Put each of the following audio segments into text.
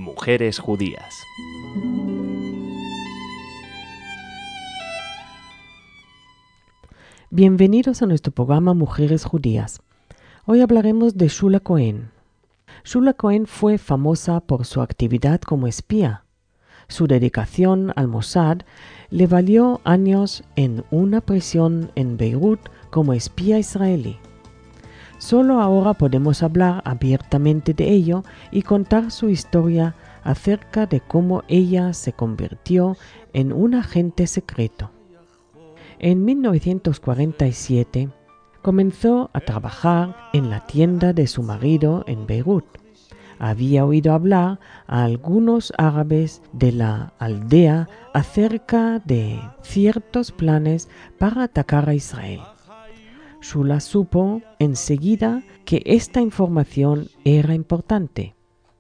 Mujeres Judías. Bienvenidos a nuestro programa Mujeres Judías. Hoy hablaremos de Shula Cohen. Shula Cohen fue famosa por su actividad como espía. Su dedicación al Mossad le valió años en una prisión en Beirut como espía israelí. Solo ahora podemos hablar abiertamente de ello y contar su historia acerca de cómo ella se convirtió en un agente secreto. En 1947 comenzó a trabajar en la tienda de su marido en Beirut. Había oído hablar a algunos árabes de la aldea acerca de ciertos planes para atacar a Israel. Shula supo enseguida que esta información era importante.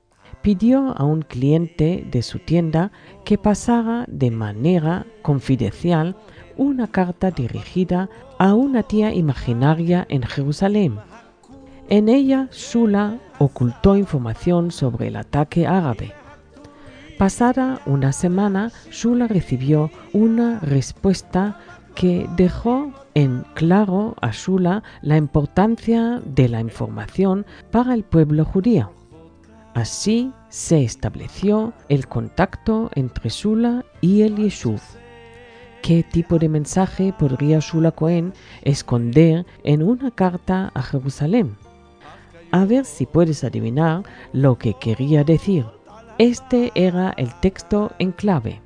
Pidió a un cliente de su tienda que pasara de manera confidencial una carta dirigida a una tía imaginaria en Jerusalén. En ella, Shula ocultó información sobre el ataque árabe. Pasada una semana, Shula recibió una respuesta que dejó en claro a Shula la importancia de la información para el pueblo judío. Así se estableció el contacto entre Shula y el Yeshuv. ¿Qué tipo de mensaje podría Shula Cohen esconder en una carta a Jerusalén? A ver si puedes adivinar lo que quería decir. Este era el texto en clave.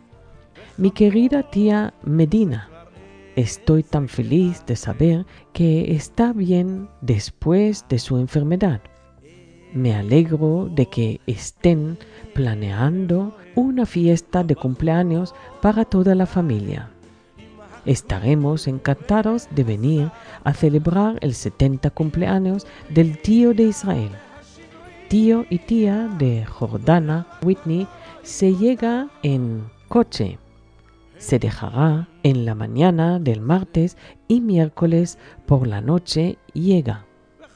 Mi querida tía Medina, estoy tan feliz de saber que está bien después de su enfermedad. Me alegro de que estén planeando una fiesta de cumpleaños para toda la familia. Estaremos encantados de venir a celebrar el 70 cumpleaños del tío de Israel. Tío y tía de Jordana, Whitney, se llega en coche. Se dejará en la mañana del martes y miércoles por la noche llega.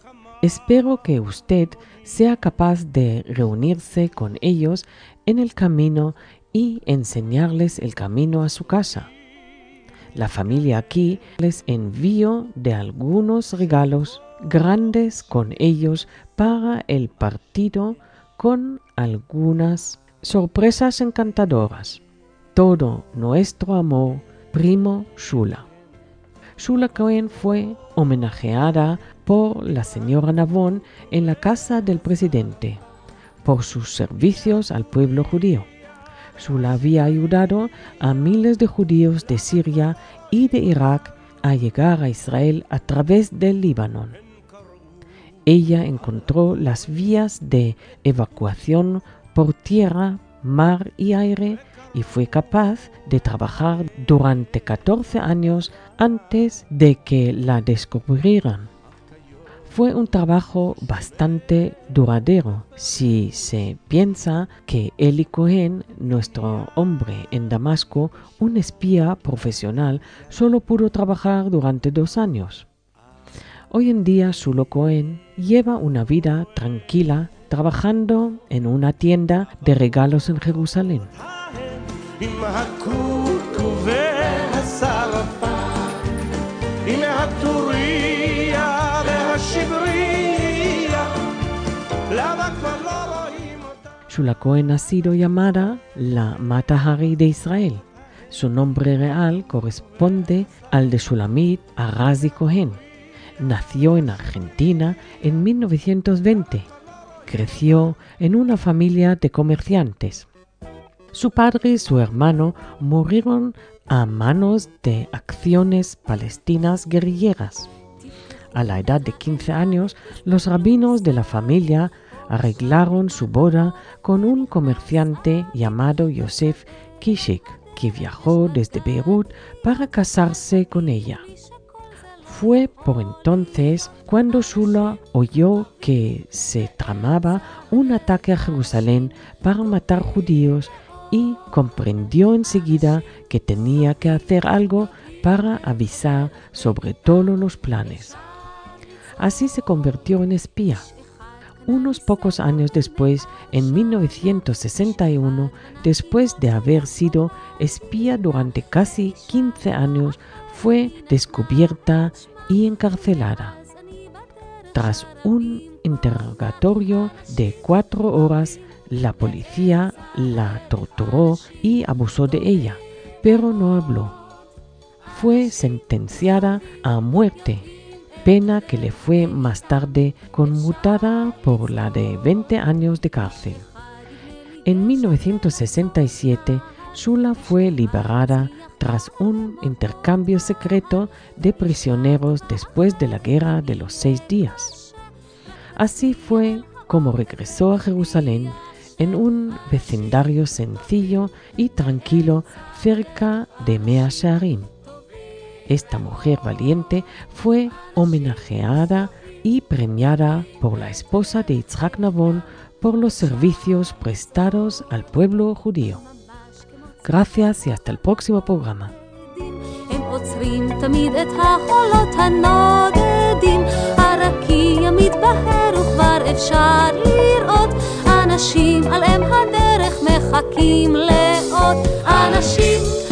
Espero que usted sea capaz de reunirse con ellos en el camino y enseñarles el camino a su casa. La familia aquí les envío de algunos regalos grandes con ellos para el partido con algunas sorpresas encantadoras. Todo nuestro amor, primo Shula. Shula Cohen fue homenajeada por la señora Navon en la casa del presidente por sus servicios al pueblo judío. Shula había ayudado a miles de judíos de Siria y de Irak a llegar a Israel a través del Líbano. Ella encontró las vías de evacuación por tierra, mar y aire y fue capaz de trabajar durante 14 años antes de que la descubrieran. Fue un trabajo bastante duradero si se piensa que Eli Cohen, nuestro hombre en Damasco, un espía profesional, solo pudo trabajar durante 2 años. Hoy en día Shula Cohen lleva una vida tranquila trabajando en una tienda de regalos en Jerusalén. Shula Cohen ha sido llamada la Mata Hari de Israel. Su nombre real corresponde al de Shulamit Arasi Cohen. Nació en Argentina en 1920. Creció en una familia de comerciantes. Su padre y su hermano murieron a manos de acciones palestinas guerrilleras. A la edad de 15 años, los rabinos de la familia arreglaron su boda con un comerciante llamado Yosef Kishik, que viajó desde Beirut para casarse con ella. Fue por entonces cuando Shula oyó que se tramaba un ataque a Jerusalén para matar judíos y comprendió enseguida que tenía que hacer algo para avisar sobre todos los planes. Así se convirtió en espía. Unos pocos años después, en 1961, después de haber sido espía durante casi 15 años, fue descubierta y encarcelada. Tras un interrogatorio de 4 horas, la policía la torturó y abusó de ella, pero no habló. Fue sentenciada a muerte, pena que le fue más tarde conmutada por la de 20 años de cárcel. En 1967, Shula fue liberada tras un intercambio secreto de prisioneros después de la Guerra de los 6 días. Así fue como regresó a Jerusalén en un vecindario sencillo y tranquilo cerca de Mea Shearim. Esta mujer valiente fue homenajeada y premiada por la esposa de Yitzhak Nabon por los servicios prestados al pueblo judío. Gracias y hasta el próximo programa. הם עוצרים תמיד את החולות הנודדים, הרקיע מתבהר וכבר אפשר לראות אנשים על אם הדרך מחכים לאות אנשים